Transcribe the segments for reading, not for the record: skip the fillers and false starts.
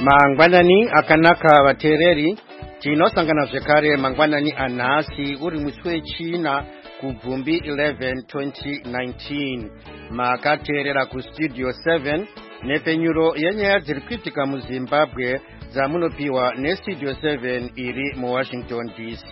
Mangwanani akanaka vateereri tinosangana zvekare mangwanani anhasi uri musi wechina kubvumbi 11 2019 makateerera kustudio 7 nepenyuro yenyaya dziri kuitika muzimbabwe dzamunopiwa nestudio 7 iri muwashington dc.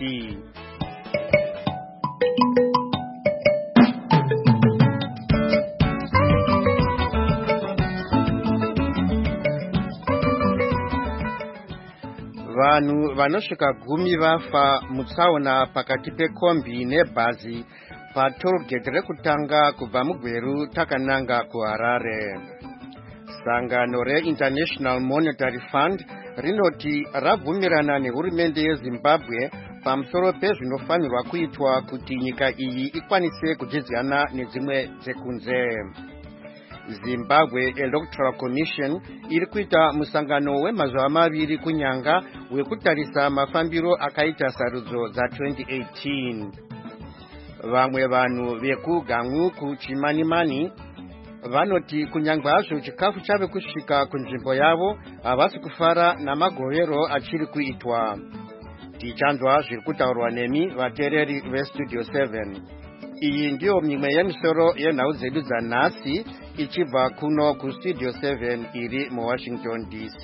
Vanhu vanosvika 10 vafa mutsaona pakati pekombi nebhazi patorogeti rekutanga kubva mugweru takananga kuHarare. Sangano reInternational Monetary Fund rinoti rabvumirana nehurumende yeZimbabwe pamusoro pezvinofanirwa kuitwa kuti nyika iyi ikwanise kudyidzana nedzimwe dzekunze. Zimbabwe Electoral Commission iri kuita musangano wemazuva 2 kunyanga wekutarisa mafambiro akaita sarudzo dza2018. Vamwe vanhu vekuGangu kuChimanimani vanoti kunyangwa hazvo chikafu chave kusvika kunzvimbo yavo havasi kufara namagovero achiri kuitwa. Tichanzwa zviri kutaurwa nemi vateereri vestudio 7. Iyi ndiyo mimwe yemisoro yenhau dzedu dzanhasi ichibva kuno kustudio 7 iri muwashington dc.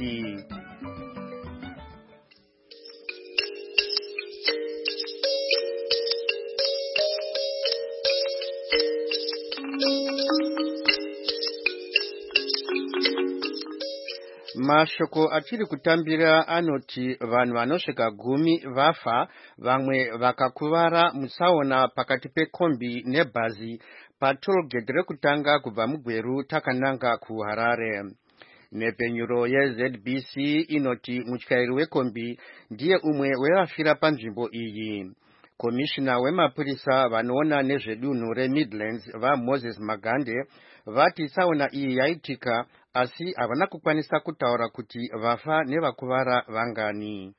Mashoko achiri kutambira anoti vanhu vanosvika 10 vafa, vamwe vakakuvara mutsaona pakati pekombi nebhazi patorogeti rekutanga kubva mugweru takananga kuHarare. Nepenyuro yeZBC inoti mutyairi wekombi ndiye umwe wevafira panzvimbo iyi. Komishina wemapurisa vanoona nezvedunhu reMidlands vaMoses Magande vati tsaona iyi yaitika asi havana kukwanisa kutaura kuti vafa nevakuvara vangani.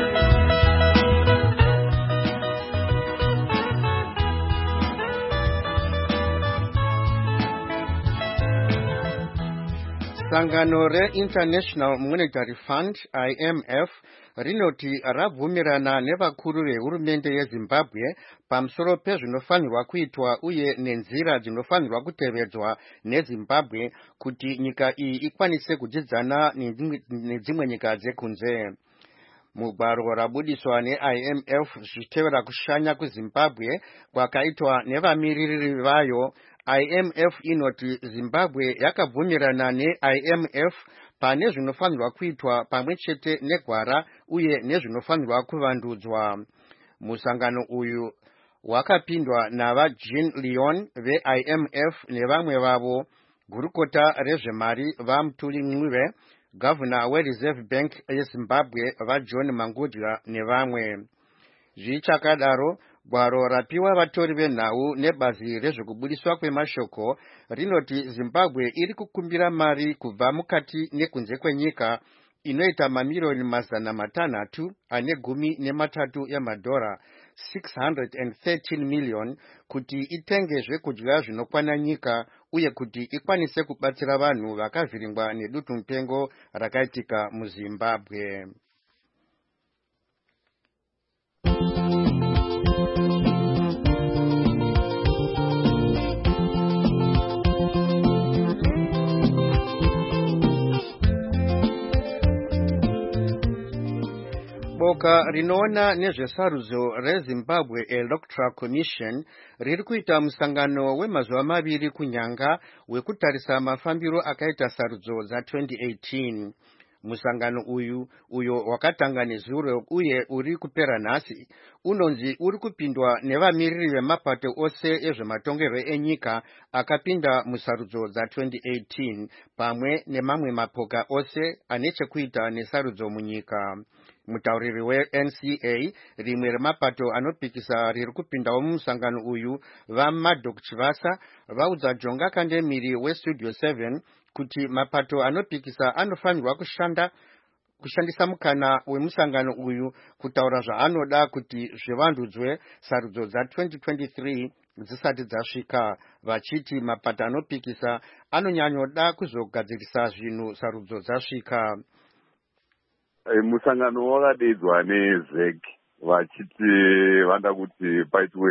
Sangano reInternational Monetary Fund IMF rinoti rabvumirana nevakuru vehurumende yeZimbabwe pamusoro pezvinofanirwa kuitwa uye nenzira dzinofanirwa kutevedzwa neZimbabwe kuti nyika iyi ikwanise kudyidzana nedzimwe nyika dzekunze. Mugwaro rabudiswa neIMF zvichitevera kushanya kuZimbabwe kwakaitwa nevamiririri vayo, IMF inoti Zimbabwe yakabvumirana neIMF pane zvinofanirwa kuitwa pamwe chete negwara uye nezvinofanirwa kuvandudzwa. Musangano uyu wakapindwa navaJean Leon veIMF nevamwe vavo, gurukota rezvemari vaMutuli Ncube, gavana weReserve Bank yeZimbabwe vaJohn Mangudya nevamwe. Zvichakadaro, gwaro rapiwa vatori venhau nebazi rezvekubudiswa kwemashoko rinoti Zimbabwe iri kukumbira mari kubva mukati nekunze kwenyika inoita mamiliyoni 613 yemadhora, 613 million, kuti itenge zvekudya zvinokwana nyika uye kuti ikwanise kubatsira vanhu vakavhiringwa nedutu mupengo rakaitika muZimbabwe. Boka rinoona nezvesarudzo reZimbabwe Electoral Commission riri kuita musangano wemazuva 2 kunyanga wekutarisa mafambiro akaita sarudzo dza2018. Musangano uyo wakatanga nezuro uye uri kupera nhasi unonzi uri kupindwa nevamiriri vemapato ose ezvematongerwo enyika akapinda musarudzo dza2018 pamwe nemamwe mapoka ose ane chekuita nesarudzo munyika. Mutauriri weNCA, rimwe remapato anopikisa riri kupindawo mumusangano uyu, vaMadok Chivasa vaudza Jonga Kandemiri westudio 7 kuti mapato anopikisa anofanirwa kushandisa mukana wemusangano uyu kutaura zvaanoda kuti zvivandudzwe sarudzo dza2023 dzisati dzasvika, vachiti mapato anopikisa anonyanyoda kuzogadzirisa zvinhu sarudzo dzasvika. Musangano wakadaidzwa neZEC vachiti vanda kuti paitwe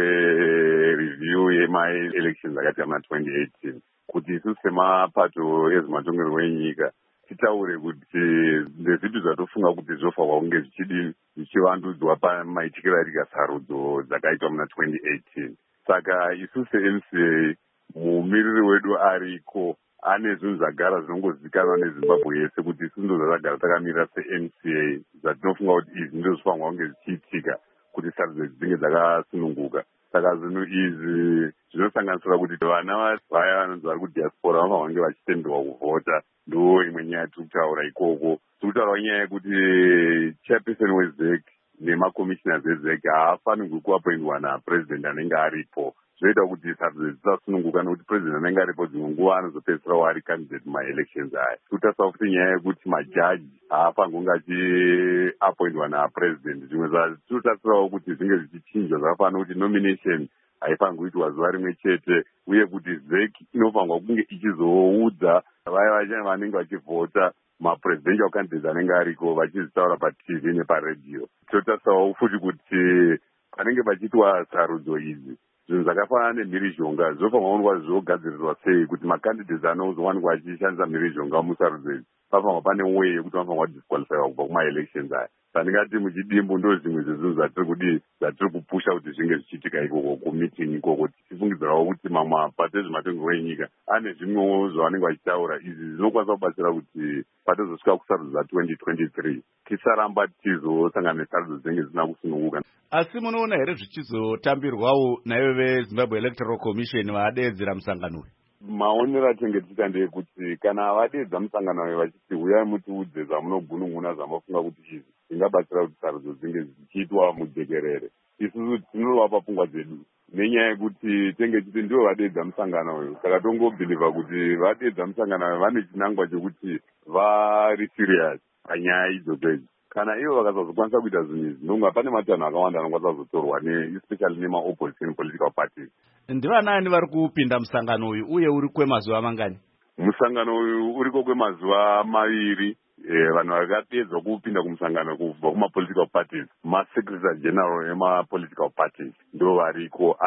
review yema-elections akaita muna 2018 kuti isusu semapato ezvematongerwo enyika titaure kuti ndezvipi zvatofunga kuti zvofanirwa kunge zvichivandudzwa pamaitikiro aitika sarudzo dzakaitwa muna 2018. Saka isusu se-MCA mumiriri wedu ariko ane zvinhu zvagara zvinongozivikanwa neZimbabwe yese kuti isusu ndo zvazagara takamira se-MCA zvatinofunga kuti izvi ndo zvifanirwa kunge zvichiitika kuti sarudzo dzinge dzakasununguka. Saka zvinhu izvi zvinosanganisira kuti vana vaya vanonzi vari kudiaspora vanofanirwa kunge vachitenderwa kuvhota. Ndo imwe nyaya tiri kutaura ikoko. Tiri kutaura nyaya yekuti chairperson weZEC nemakommissioners eZEC haafanirwi kuapoindwa napresident anenge aripo. Zvoita kuti sarudzo dzisasununguka nekuti president anenge aripo dzimwe nguva anozopedzisira ari candidate mumaelections aya. Tikutarisa futi nyaya yekuti majaji haafanirwi kunge achiapoindwa napresident. Zvimwe zvatinotarisirawo kuti zvinge zvichichinjwa zvakafanira kuti nomination haifanirwi kuitwa zuva rimwe chete, uye kuti ZEC inofanirwa kunge ichizoudza vaya vanenge vachivhota mapresidential candidates anenge ariko vachizitaura paTV neparedio. Tinotarisawo futi kuti panenge pachiitwa sarudzo idzi zvinhu zvakafanana nemhirizhonga zvofanirwa kuonekwa zvogadzirirwa sei kuti macandidates anozowanikwa achishandisa mhirizhonga musarudzo idzi pafanirwa pane way yekuti vanofanirwa kudisqualifyiwa kubva kumaelections aya. Sandingati muchidimbu ndo zvimwe zvezvinhu zvatiri kupusha kuti zvinge zvichiitika ikoko kumeeting ikoko, tichifungidzirawo kuti mamwe mapato ezvematongerwo enyika ane zvimwewo zvavanenge vachitaura. Izvi zvinokwanisa kubatsira kuti patozosvika kusarudzo za2023 tisaramba tichizosangana nesarudzo dzinenge dzisina kusununguka. Asi munoona here zvichizotambirwawo naivo veZimbabwe Electoral Commission vadeedzera musangano uyu? Maonero atenge tiita ndeyekuti kana vadeedza musangano uyu vachiti uyai mutiudze zvamunogunun'una zvamafunga kuti izvi zvingabatsira kuti sarudzo dzinge dzichiitwa mujekerere, isusu tinovapa pfungwa dzedu nenyaya yekuti tenge titi ndivo vadeedza musangano uyu. Saka tongobhilivha kuti vadeedza musangano uyu vane chinangwa chekuti vari serious panyaya idzodzo idzi. Kana ivo vakazozokwanisa kuita zvinhu izvi ndonga pane matanho akawanda anokwanisa kuzotorwa especially nema-opposition political parties. Ndivanani vari kupinda musangano uyu uye uri kwemazuva mangani? Musangano uyu uriko kwemazuva maviri. Vanhu vakapedzwa kupinda kumusangano kubva kuma-political parties, ma-secretary general ema-political parties ndo variko,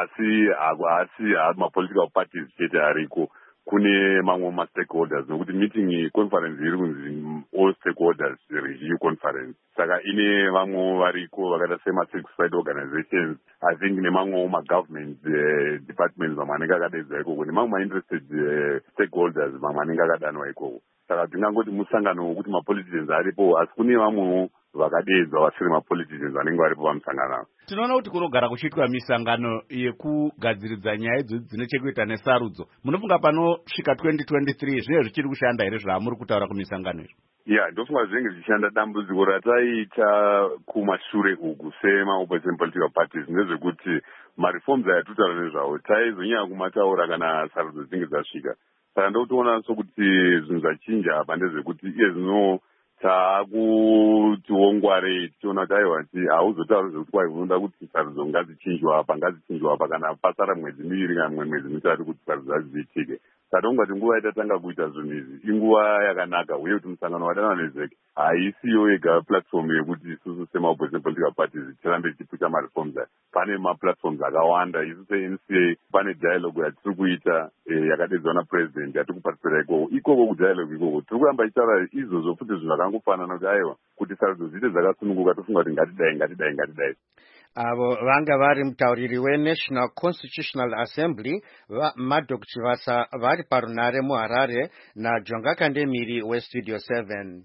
asi ma-political parties chete ariko. Kune mamwe ma-stakeholders nokuti meeting conference iri kunzi all stakeholders review conference. Saka ine vamwe variko vakaita sema-certified organizations, I think nemamwewo ma-government departments vamwe anenge akadedzwa ikoko, nemamwe ma-interested stakeholders vamwe anenge akadanwa ikoko. Saka tingangoti musangano wokuti ma-politicians aripo, asi kune vamwewo vakadedzwa vasiri ma-politicians vanenge varipo pamusangano. Tinoona kuti kunogara kuchiitwa misangano yekugadziridza nyaya idzodzi dzine chekuita nesarudzo. Munofunga panosvika 2023 zvinenge zvichiri kushanda here zvamuri kutaura kumisangano izvo? Ndofunga zvinenge zvichishanda. Dambudziko rataita kumashure uku sema-opposition political parties ndezvekuti ma-reforms aya tutaura nezvawo taizonyanya kumataura kana sarudzo dzinenge dzasvika. Saka ndokutoona sokuti zvinhu zvachinja apa ndezvekuti iye zvino taakutiwo ngwarei tichiona kuti aiwa hauzotauri zvekuti kwai unoda kuti sarudzo ngadzichinjwa apa kana pasara mwedzi miviri kana mumwe mwedzi mitatu kuti sarudzo hadziitike. Saka tongati nguva yatatanga kuita zvinhu izvi inguva yakanaka, uye kuti musangano wadanwa neZEC haisiyo yega platform yekuti isusu sema-opposition political parties tirambe tichipusha ma-reforms aya. Pane ma-platforms akawanda. Isu se-MCA pane dialogue yatiri kuita yakadedzwa napresident yatiri kuparticipera ikoko kudialogue ikoko tiri kuramba ichitaura izvozvo futi zvinhu zvakangofanana kuti aiwa kuti sarudzo dziite dzakasununguka tofunga kuti ngatidai. Avo vanga vari mutauriri weNational Constitutional Assembly Maddox Chivasa vari parunare muHarare naJonga Kandemiri weStudio 7.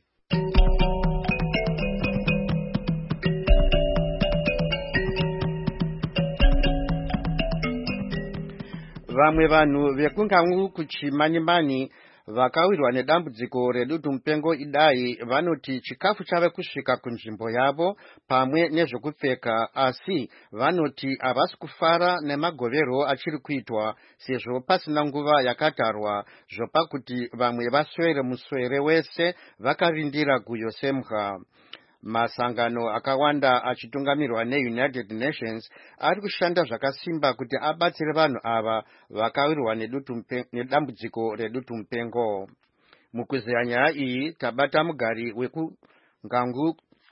Vamwe vanhu vekungangu kuchimani-mani vakawirwa nedambudziko redutu mupengo idai vanoti chikafu chave kusvika kunzvimbo yavo pamwe nezvekupfeka, asi vanoti havasi kufara nemagovero achiri kuitwa sezvo pasina nguva yakatarwa zvopa kuti vamwe vaswere muswere wese vakarindira guyo semhwa. Masangano akawanda achitungamirirwa neUnited Nations ari kushanda zvakasimba kuti abatsire vanhu ava vakawirwa nedambudziko redutu mupengo. Mukuzeya nyaya iyi tabata mugari wekungangu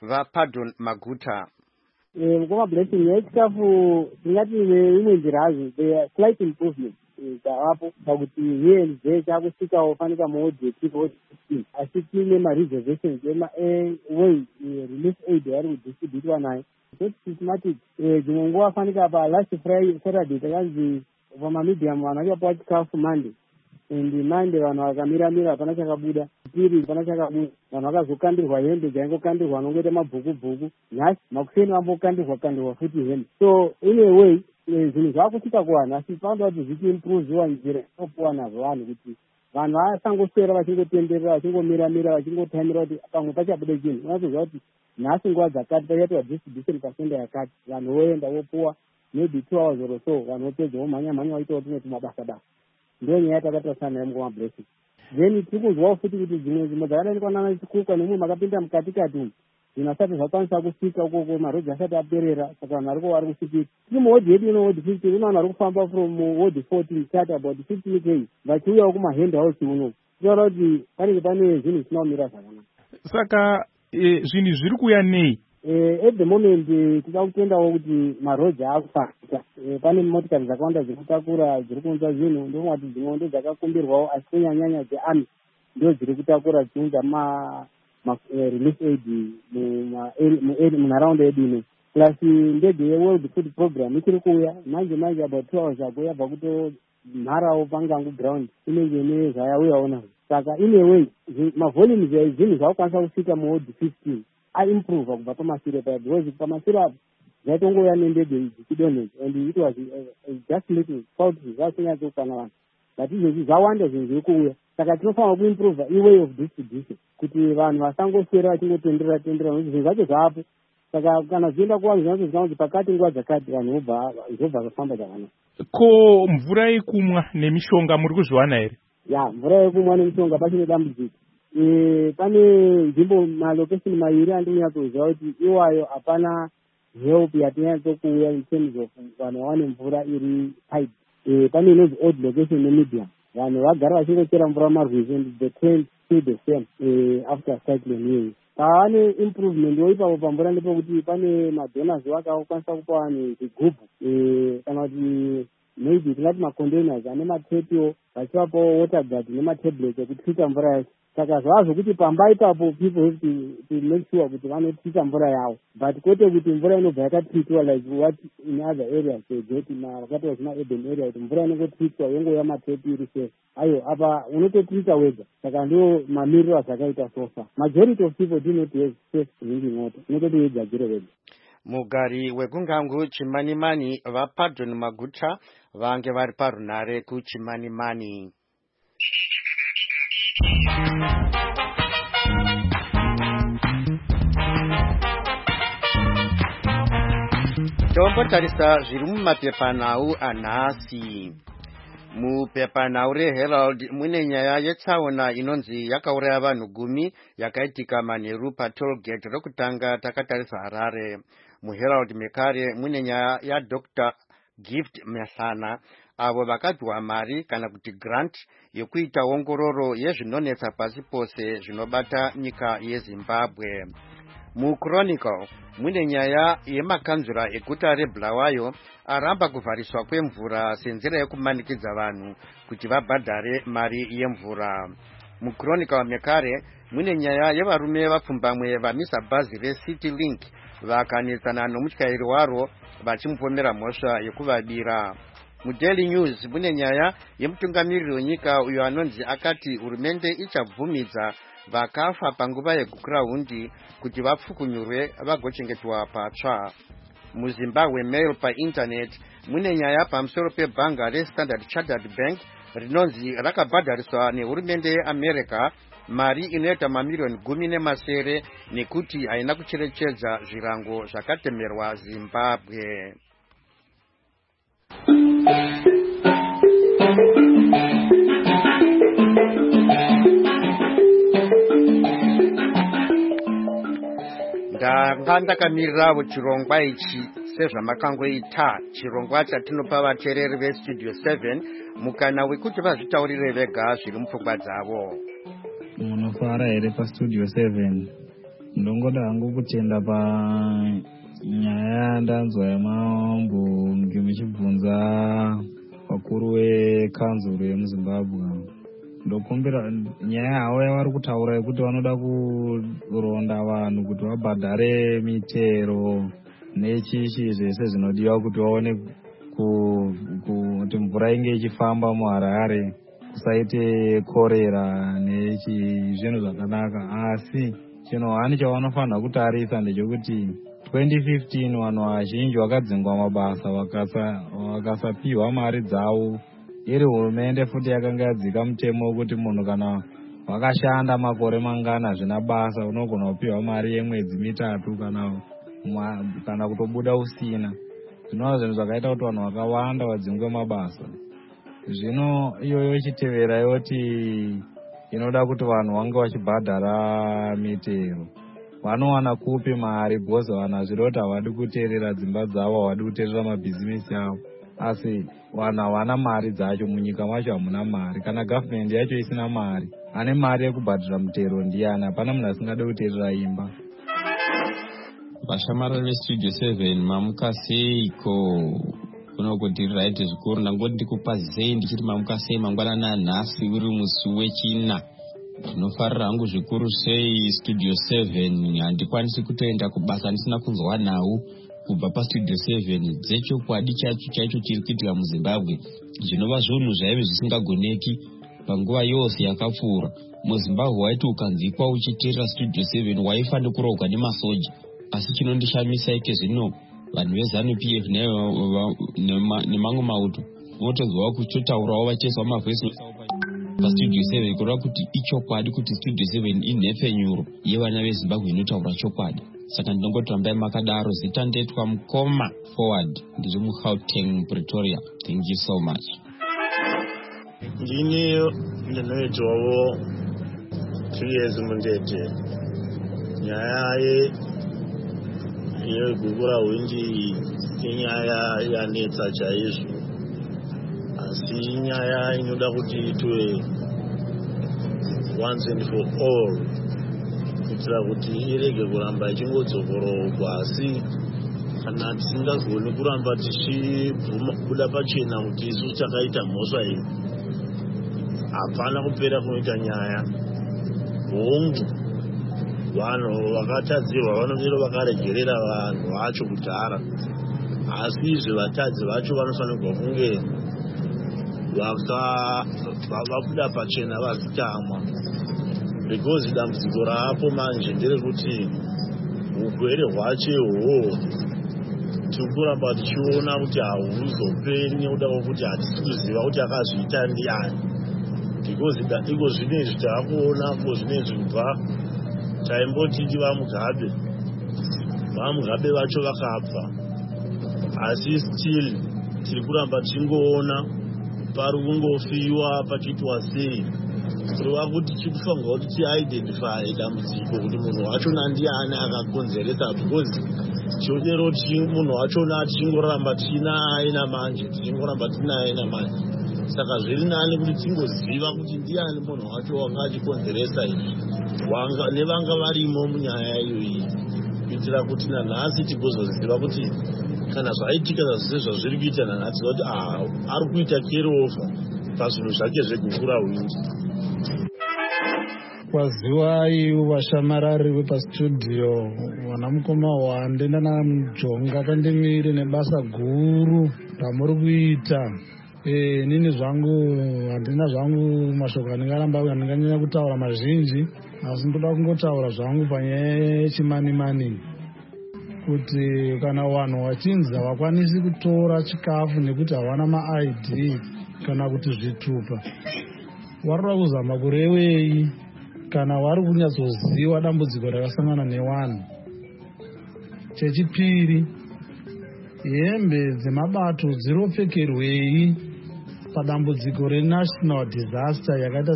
vaPardon Maguta. Ngoma blessing yechikafu tingati imwe njira hazvo the slight improvement dzavapo pakuti here and there chakusvikawo fanika muodhetivo asi tiine mareservations eway relief aid yari kudistributwa nayo so systematic dzimwe nguva fanika palast Saturday takanzi pamamedium vanhu vachapawa chikafu Monday and Monday vanhu vakamira hapana chakabuda piri hapana chakabuda vanhu vakazokandirwa hembe dzaingokandirwa vanongoita mabhuku nhasi makuseni vambokandirwa futi hembe so in a way zvinhu zvaakusvika kuvanhu asi panoda kuti zvichiimproviwa njira inopuwa nazvo vanhu kuti vanhu vasangoswera vachingotenderera vachingomira vachingotaimira kuti pamwe pachabude chinhu unotoziva kuti nhasi nguva dzakati pachaitwa distribution pasenda yakati vanhu voenda vopuwa maybe 2 hours or so vanhu vopedza vomhanya vaitawo tinoti mabasa ndo nyaya takatarisa nayo mungoma blessing then tiri kunzwawo futi kuti dzimwe dzakadanikwa nana chikuka nemumwe makapinda mukatikati umu zvinhu asati zvakwanisa kusvika ukoko marodzi asati aperera saka vanhu variko vari kusvikira tiri muhodhi yedu ino hodhi 15 ino vanhu vari kufamba from hodhi 14 chat about 15 k vachiuyawo kumahand house uno tinoona kuti panenge pane zvinhu zvisina kumira zvakanaka saka zvinhu zviri kuuya nei at the moment tida kutendawo kuti marodzi aakufambika pane motikari dzakawanda dziri kutakura dziri kuunza zvinhu ndonga kuti dzimwe ndo dzakakumbirwawo asi kunyanyanya dzearmy ndo dziri kutakura dziunza relief aid munharaunda yedu ino plus ndege yeworld food program ichiri kuuya manje about 2 hours ago yabva kutomharawo pangangu ground inenge ine zvayauyawo nazvo saka in a way mavolumes ezvinhu zvakukwanisa kusvika muhodhi 15 aimprova kubva pamashure paya because pamashure apo zvaitongouya nendege dzichidonhedza and it was just little fault zvasonyatsoukana vanhu but izvezvi zvawanda zvinhu zviri kuuya saka tinofanira kuimprova iway of distribution kuti vanhu vasangoswera vachingotenderera nokuti zvinhu zvacho zvaapo saka kana zvienda kuvanhu zvinatozikana kuti pakati nguva dzakati vanhu zvobva zvafamba zvakanaka. Ko mvura yekumwa nemishonga muri kuzviwana here? Ya mvura yekumwa nemishonga pachine dambudziko pane nzvimbo malokesheni mairi andinonyatsoziva kuti iwayo hapana help yatinyatsokuuya in terms of vanhu vawane mvura iri pipe pane inonzi old location nemedium vanhu vagara vachingochera mvura marwizi and the trend still the same after cyclone iyoyo pane improvement ipapo pamvura ndepekuti pane madonors vakakwanisa kupa vanhu zvigubhu kana kuti maybe tingati macontainers ane matepiwo vachivapawo water guard nematablet ekutwita mvura yacho saka zvava zvokuti pamba ipapo people have to make sure kuti vanotwita mvura yavo but kwete kuti mvura inobva yakatwitwa like what in other areas sejeti vakatiwa zvima urban area kuti mvura inongotwitwa yongouya matepi iri safe ayo apa unototwita wega saka ndo mamiriro azvakaita sofa majority of people do not have safe drinking water unototi wegadzire wega. Mugari wekungangu Chimanimani vaPardon Maguta vange vari parunare kuChimanimani. Tombotarisa zviri mumapepanhau anhasi. Mupepanhau reHerald mune nyaya yetsaona inonzi yakauraya vanhu 10 yakaitika manheru patollgate rokutanga takatarisa Harare. MuHerald mekare mune nyaya yaDr. Gift Mehlana avo vakadwa mari kana kuti grant yekuita ongororo yezvinonetsa pasi pose zvinobata nyika yeZimbabwe. MuChronicle mune nyaya yemakanzura eguta reBulawayo aramba kuvhariswa kwemvura senzira yekumanikidza vanhu kuti vabhadhare mari yemvura. MuChronicle mekare mune nyaya yevarume vapfumbamwe vamisa bhazi reCity Link vakanetsana nomutyairi waro vachimupomera mhosva yekuvabira. MuDaily News mune nyaya yemutungamiriri wenyika uyo anonzi akati hurumende ichabvumidza vakafa panguva yeGukurahundi kuti vapfukunyurwe vagochengetwa patsva. MuZimbabwe Mail painternet mune nyaya pamusoro pebhanga reStandard Chartered Bank rinonzi rakabhadhariswa nehurumende yeAmerica mari inoita mamiliyoni 10 nekuti haina kucherechedza zvirango zvakatemerwa Zimbabwe. Ndanga ndakamirirawo chirongwa ichi sezvamakangoita chirongwa chatinopa vateereri veStudio 7 mukana wekuti vazvitaurire vega zviri mupfungwa dzavo. Munofara here paStudio 7? ndongoda hangu kutenda panyaya ndanzwa yamambonge muchibvunza vakuru vekanzuro yemuzimbabwe. Ndokumbira nyaya yavo yavari kutaura yekuti vanoda kuronda vanhu kuti vabhadhare mitero nechichi zvese zvinodiwa kuti vaone kuti mvura inge ichifamba muHarare, kusaite korera zvinhu zvakanaka. Asi chinhu chavanofanira kutarisa ndechekuti 2015 vanhu vazhinji vakadzingwa mabasa vakasapiwa mari dzavo. Iri hurumende futi yakanga yadzika mutemo wekuti munhu kana wakashanda makore mangana zvina basa unogona kupiwa mari yemwedzi mitatu kana kutobuda usina. Zvinova zvinhu zvakaita kuti vanhu vakawanda vadzingwe mabasa. Zvino iyoyo ichitevera yoti inoda kuti vanhu vange vachibhadhara mitero. Vanowana kupi mari bhozi vanhu zviri kuti havadi kuteerera dzimba dzavo, havadi kuteerera mabhizimisi avo. Asi vanhu havana mari dzacho, munyika macho hamuna mari. Kana gavhumendi yacho isina mari, ane mari yekubhadhira mutero ndiani? Hapana munhu asingade kuteerera imba. Vashamari veStudio 7 mamuka seiko? Kuno kuti right zvikuru ndangoti ndikupazei ndichiti mamuka sei mangwanani anhasi uri musi wechina. Ndinofarira hangu zvikuru sei Studio 7. Handikwanisi kutoenda kubasa ndisina kunzwa nhau kubva paStudio 7 dzechokwadi chaicho chiri kuitika muZimbabwe. Zvinova zvinhu zvaive zvisingagoneki panguva yose yakapfuura. MuZimbabwe waiti ukanzikwa uchiteerera Studio 7 waifanira kurogwa nemasoja. Asi chinondishamisa ike zvino vanhu veZANU-PF nemamwe mauto unotonzwawo kuchotaurawo vachiiswa mavhesi paStudio 7 kureva kuti ichokwadi kuti Studio 7 inhepfenyuro yevana veZimbabwe inotaura chokwadi. Saka ndinongoti rambai makadaro. Zita ndetwa Mukoma Forward, ndiri muGauteng, Pretoria. Thank you so much. Ndini ndinoitawo 2 years mundete. Nyaya yegugura winji inyaya yanetsa chaizvo, asi nyaya inoda kuti itwe once and for all kuitira kuti irege kuramba ichingodzokorogwa. Asi kana tisingagoni kuramba tichibuda pachena kuti isusu takaita mhosva iyi, hapana kupera kunoita nyaya. Hongu vanhu vakatadzirwa vanodero vakaregerera vanhu vacho kudhara, asi izvi vatadzi vacho vanofanirwa kunge vabuda pachena vazitamwa, because dambudziko raapo manje nderekuti ugwere hwacho ihwohwo tiri kuramba tichiona kuti hauzoperi nekuda kwokuti hatisi kuziva kuti akazviita ndiani, because iko zvinezvi taakuona ko zvinezvi kubva taimbotiti vamugabe vacho vakabva, asi still tiri kuramba tichingoona pari kungofiwa pachiitwa sei. Kureva kuti chikufanirwa kuti tiidentify dambudziko kuti munhu wachona ndiani akakonzeresa, because chodero kuti munhu wachona tichingoramba tinaye namanje, saka zviri nani kuti tingoziva kuti ndiani munhu wacho wanga achikonzeresa izvi nevanga varimo munyaya iyoyi, kuitira kuti nanhasi tigozoziva kuti kana zvaitika zvese zvazviri kuita nanhasi kuti ari kuita kerova pazvinhu zvake zvegukura wingi. Kwaziwai vashamarari vepastudio, vana Mukoma Wande nana Mujonga kandimire nebasa guru ramuri kuita. Nini zvangu handina zvangu mashoko andinganyanya kutaura mazhinji, asi ndoda kungotaura zvangu panyaya yechimani-mani, kuti kana vanhu vachinzi havakwanisi kutora chikafu nekuti havana maID kana kuti zvitupa, varikuda kuzama kurevei kana vari kunyatsoziva dambudziko rakasangana nevanhu. Chechipiri, hembe dzemabato dziropfekerwei padambudziko renational disaster yakaita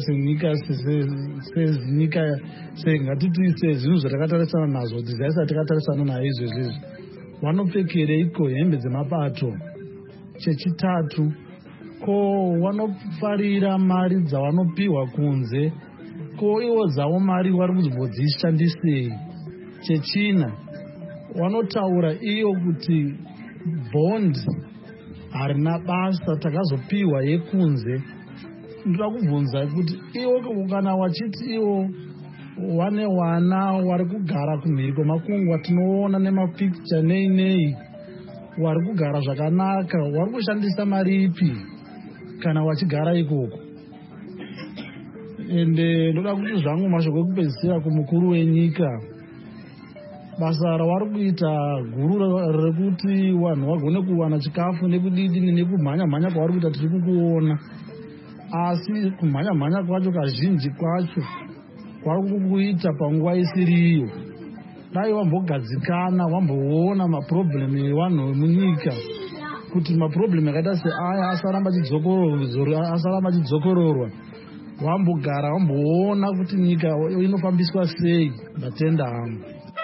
ngatiti sezvinhu zvatakatarisana nazvo, disaster takatarisana nayo izvezvi, vanopfekereiko hembe dzemabato? Chechitatu, ko vanofarira mari dzavanopiwa kunze, ko ivo dzavo mari vari kuzombodzishandisei? chechina vanotaura iyo kuti bond harina basa takazopiwa yekunze. Ndoda kubvunza kuti iwo kana wachiti iwo wane wana wari kugara kumhiri kwemakungwa, tinoona nemapikicha nei wari kugara zvakanaka, wari kushandisa mari ipi kana wachigara ikoko? Ende ndoda kuti zvangu mashoko ekupedzisira kumukuru wenyika, basa ravari kuita guru rekuti vanhu vagone kuwana chikafu nekudidi nekumhanya-mhanya kwavari kuita tiri kukuona, asi kumhanya-mhanya kwacho kazhinji kwacho kwari kuita panguva isiriyo. Dai vambogadzikana vamboona maproblemu evanhu vemunyika, kuti maproblemu akaita seaya asaramba achidzokororwa, vambogara vamboona kuti nyika inofambiswa sei. Ndatenda hangu.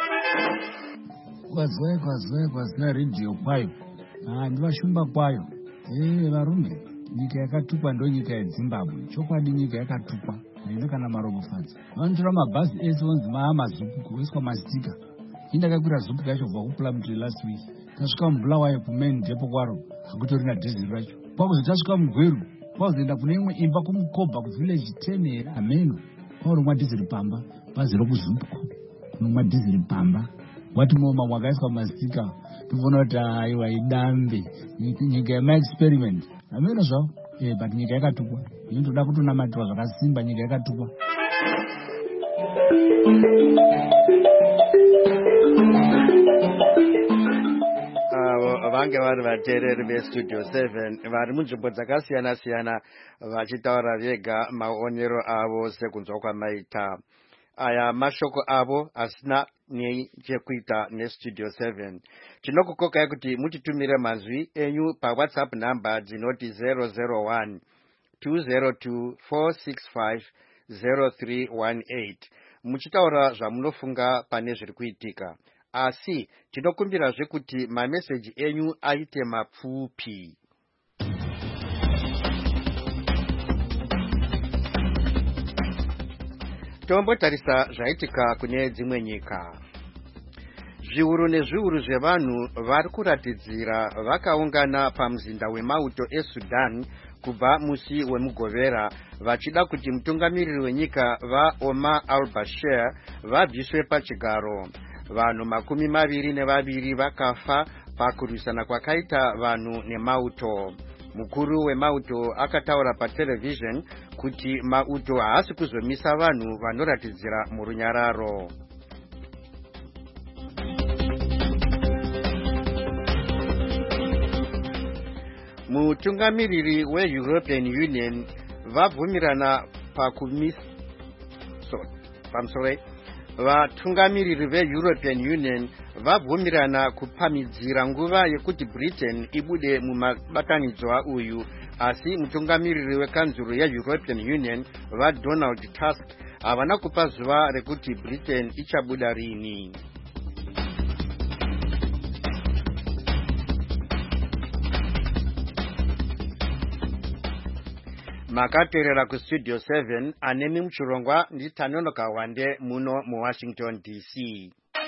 Kwazina redhiyo kwayo ndivashumba kwayo. Varume, nyika yakatukwa ndo nyika yeZimbabwe. Chokwadi nyika yakatukwa naino kana marobofadzi. Vanotora mabhazi ese vonzi maamazupu kuiswa mastika. Indakakwira zupu yacho kubva kuPlumtree last week. Tasvika mubulawayo kumain depo kwaro hakutorina dhiziri racho. Kwakuzi tasvika mugweru kwakuzoenda kune imwe imba kumukobha kuvillage 10 here ameno. Kwauromwa dhiziri pamba bhazi rokuzupwa kunomwa dhiziri pamba. Wati moma wakaiswa mastika tofuna kuti aiwa idambe nyika yemaexperiment ameno zvavo. But nyika yakatukwa. Inotoda kutonamatirwa zvakasimba, nyika yakatukwa. Vange vari vateereri vestudio 7 vari munzvimbo dzakasiyana-siyana vachitaura vega maonero avo sekunzwa kwamaita. Aya mashoko avo asina nechekuita nestudio 7. Tinokukokai kuti mutitumire mazwi enyu paWhatsApp namba dzinoti 001 202 465 0318 muchitaura zvamunofunga pane zviri kuitika. Asi tinokumbirazve kuti mameseji enyu aite mapfupi. Tombotarisa zvaitika kune dzimwe nyika. Zviuru nezviuru zvevanhu vari kuratidzira vakaungana pamuzinda wemauto eSudan kubva musi wemugovera vachida kuti mutungamiriri wenyika vaOmar al-Bashir vabviswe pachigaro. Vanhu 22 vakafa pakurwisana kwakaita vanhu nemauto. Mukuru wemauto akataura patelevision kuti mauto haasi kuzomisa vanhu vanoratidzira murunyararo. Mutungamiriri weEuropean Union vabvumirana vatungamiriri veEuropean Union vabvumirana kupamhidzira nguva yekuti Britain ibude mumabatanidzwa uyu, asi mutungamiriri wekanzuro yeEuropean Union vaDonald Tusk havana kupa zuva rekuti Britain ichabuda rini. Makateerera kustudio 7 anemi muchirongwa nditanonoka wande muno muWashington DC.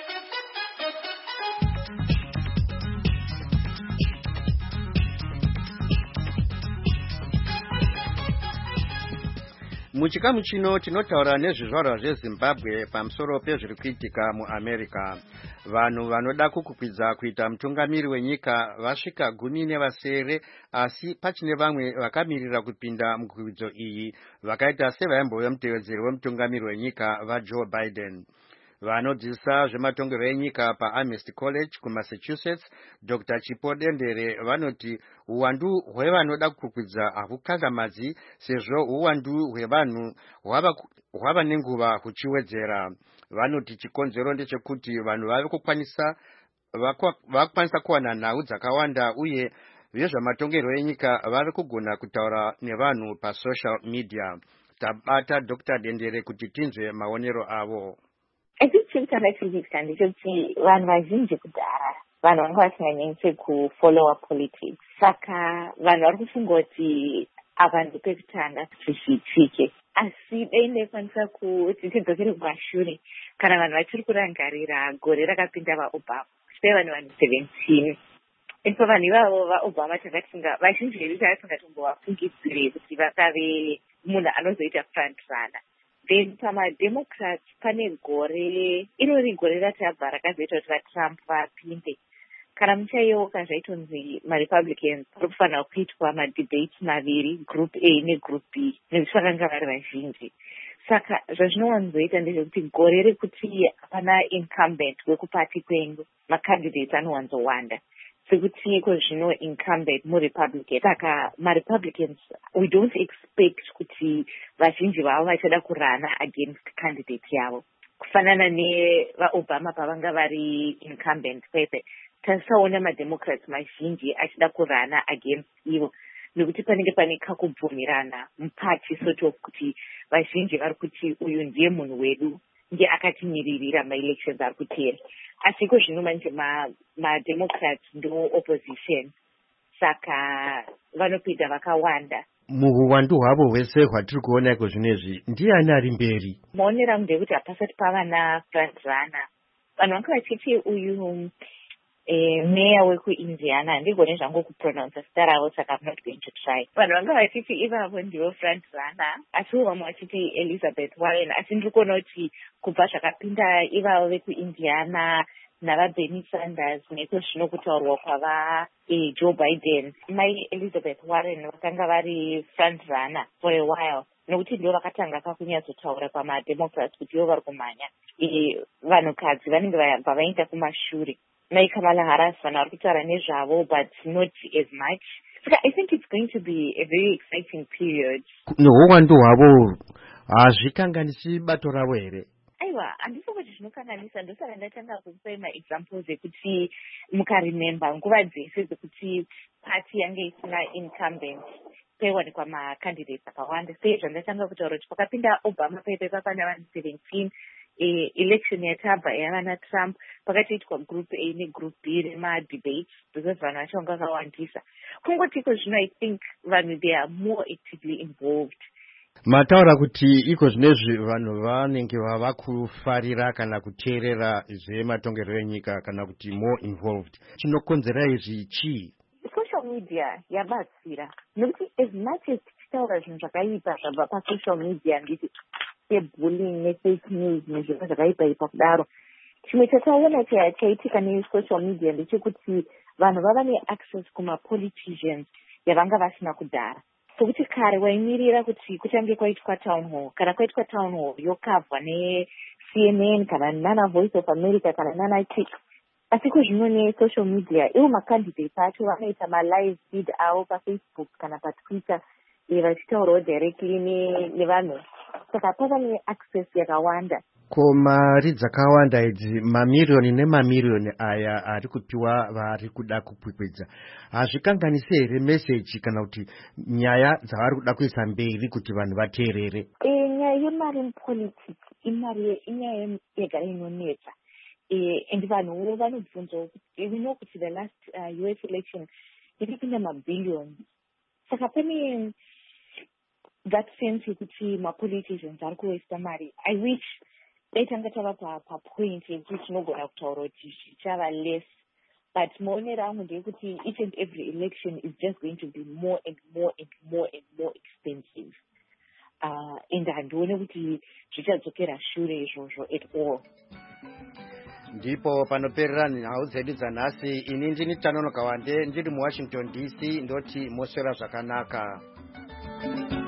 Muchikamu chino tinotaura nezvizvarwa zveZimbabwe pamusoro pezviri kuitika muAmerica. Vanhu vanoda kukwidza kuita mutungamiri wenyika vasvika 17, asi pachine vamwe vakamirira kupinda mukwidzo iyi vakaita sevaimbova mutevedzeri wemutungamiri wenyika vaJoe Biden. Vanodzidzisa zvematongero enyika paAmherst College kuMassachusetts, Dr. Chipo Dendere vanoti uwandu hwevanoda kukwidza hahukangamadzi sezvo uwandu hwevanhu hwava nenguva huchiwedzera. Vanoti chikonzero ndechekuti vanhu vakukwanisa kuwana nhau dzakawanda uye vezvematongero enyika vari kugona kutaura nevanhu pasocial media. Tabata Dr. Dendere kuti tinzwe maonero avo. Chinoitika ndechekuti vanhu vazhinji kudhara vanhu vanga vasinganyanyise kufollowa politics, saka vanhu vari kufunga kuti apa ndopekutanga kuti zviitike. Asi dai ndaikwanisa kuti tidzokere kumashure kana vanhu vachiri kurangarira gore rakapinda vaobama kusvika vanhu 17. Ipo vanhu ivavo vaobama takatinga vazhinji vedu takatingatombovafungidzire kuti vakave munhu anozoita front runner. Then pamademocrats pane gore irori gore ratabva rakazoita kuti vatrump vapinde. Kana muchaiyoka zvaitonzi marepublicans pari kufanira kuitwa madebate maviri, group A negroup B, nekuti vakanga vari vazhinji. Saka zvazvinowanzoita ndezvekuti gore rekuti hapana incumbent wekupati kwenyu macandidates anowanzowanda sekuti iko zvino incumbent murepublican. Saka marepublicans we don't expect kuti vazhinji vavo vachada kurana against candidate yavo kufanana nevaobama pavanga vari incumbent pepe. Tasaona mademocrats mazhinji achida kurana against ivo nekuti panenge pane kakubvumirana mupati sort of kuti vazhinji vari kuti uyu ndiye munhu wedu, ndiye akatimiririra maelections ari kutera. Asi iko zvino manje mademocrats ndo opposition, saka vanopinda vakawanda. Muhuwandu hwavo hwese hwatiri kuona iko zvinezvi ndiani ari mberi? Maonero angu ndekuti hapasati pava na-front runner. Vanhu vanga vachiti uyu meya wekuindiana handigone zvangu kupronounce zita ravo, saka I'm not going to try. Vanhu vanga vachiti ivavo ndivo front runner, asi vamwe vachiti Elizabeth Warren. Asi ndiri kuona kuti kubva zvakapinda ivavo vekuindiana navaBernie Sanders neko zvino kutaurwa kwava Joe Biden, mai Elizabeth Warren vakanga vari front runner for a while, nokuti ndo vakatanga kakunyatsotaura pamademocrats kuti ivo vari kumhanya vanhukadzi vanenge vayabva vaenda kumashure. Mai Kamala Harris vanhu vari kutaura nezvavo, but not as much. So I think it's going to be a very exciting period. Nohuwandu hwavo hazvikanganisi bato ravo here? Aiwa, handisi kuti zvinokanganisa. Ndosaka ndatanga kupai maexamples ekuti mukaremember nguva dzese dzekuti party yange isina incumbent paiwanikwa macandidates akawanda. Sei zvandatanga kutaura kuti pakapinda Obama pepe papana vanhu 17, election yatabva yava naTrump pakatoitwa group A negroup B remadebate because vanhu vacho vanga vakawandisa. Kungotiko zvino I think vanhu they are more actively involved. Mataura kuti iko zvinezvi vanhu vanenge vava kufarira kana kuteerera zvematongerero enyika kana kuti more involved. Chinokonzera izvi chii? Social media yabatsira, nokuti as much as tichitaura zvinhu zvakaipa zvabva pasocial media nditi sebullying nefake news nezvinhu zvakaipa kudaro, chimwe chataona chaitika nesocial media ndechekuti vanhu vava neaccess kumapoliticians yavanga vasina kudhara. Sokuti kare waimirira kuti kuchange kwaitwa town hall, kana kwaitwa town hall yokavhwa neCNN kana nana Voice of America kana nana Tik. Asi kuzvino nesocial media ivo macandidates acho vanoita malive feed avo paFacebook kana paTwitter vachitaurawo directly nevanhu, saka pava neaccess yakawanda. Ko mari dzakawanda idzi mamiriyoni nemamiriyoni aya ari kupiwa vari kuda kupwikwidza hazvikanganisi here meseji kana kuti nyaya dzavari kuda kuisa mberi kuti vanhu vateerere? Nyaya yemari mupolitics inyaya yega inonetsa, and vanhuwo vanobvunzawo kuti we know kuti the last US election yakapinda mabillions, saka pane that sense yekuti mapoliticians ari kuwaste mari. I wish daitanga tava papoint yekuti tinogona kutaura kuti zvichava less, but maonero angu ndeyekuti each and every election is just going to be more and more and more and more expensive, and handione kuti zvichadzokera shure izvozvo at all. Ndipo panoperera nhau dzedu dzanhasi. Ini ndini Tanono Kawande ndiri muWashington DC, ndoti moswera zvakanaka.